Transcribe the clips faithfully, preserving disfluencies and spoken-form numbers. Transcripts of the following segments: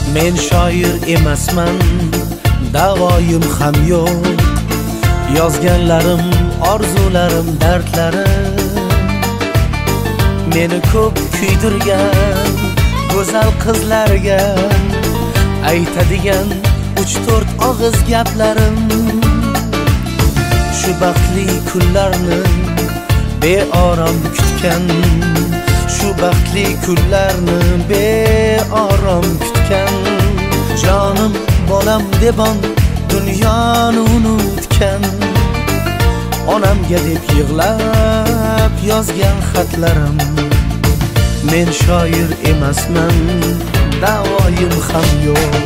Men shoir emasman, davoyim ham yo'q. Yozganlarim, orzularim, dardlarim meni ko'p kuydirgan go'zal qizlarga aytadigan uch to'rt og'iz gaplarim. Shu baxtli kunlarni beorom kutgan, shu baxtli kunlarni beorom kutgan, jonim bolam debon dunyoni unutgan, onamga deb yig'lab yozgan xatlarim. Men shoir emasman, davoyim ham yo'q.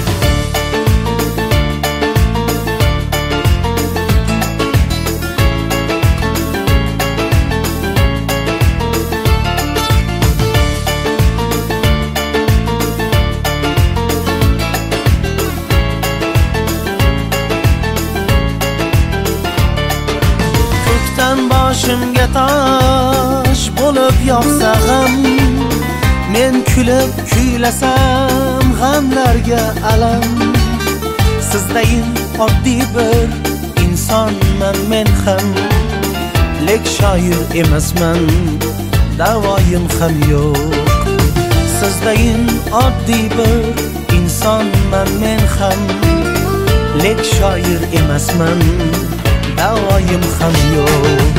Boshimga tosh bo'lib yog'sa g'am, men kulib kuylasam g'amlarga alam. Sizdayin oddiy bir insonman men ham, lek shoir emasman, davoyim ham yo'q. Sizdayin oddiy bir insonman men ham, lek shoir emasman, davoyim ham yo'q.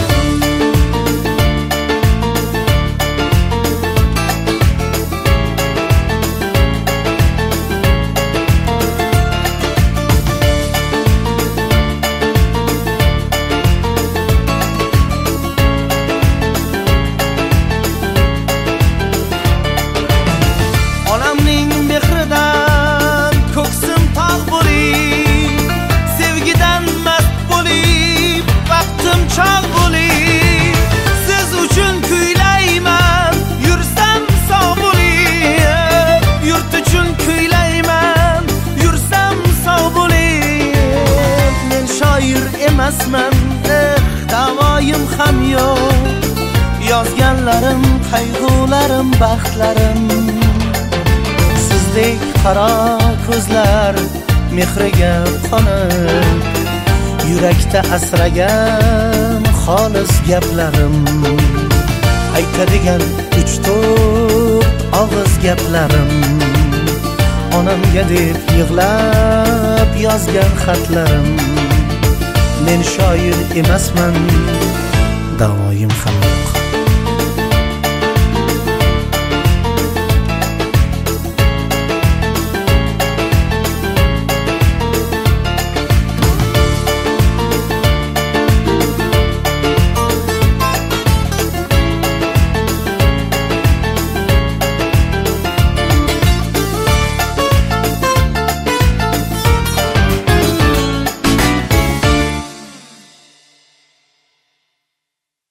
Onamning mehridan ko'ksim tog' bo'lib, sevgidan mast bo'lib, vaqtim chog' bo'lib, siz uchun kuylayman, yursam sog' bo'lib, yurt uchun kuylayman, yursam sog' bo'lib. Men shoir emasman, eh, davoyim ham yo'q. Yozganlarim, qayg'ularim, baxtlarim sizdek qaro ko'zlar mehriga qonib, yurakda asragan xolis gaplarim, aytadigan uch to'rt og'iz gaplarim, onamga deb yig'lab yozgan xatlarim. Men shoir emasman, davoyim ham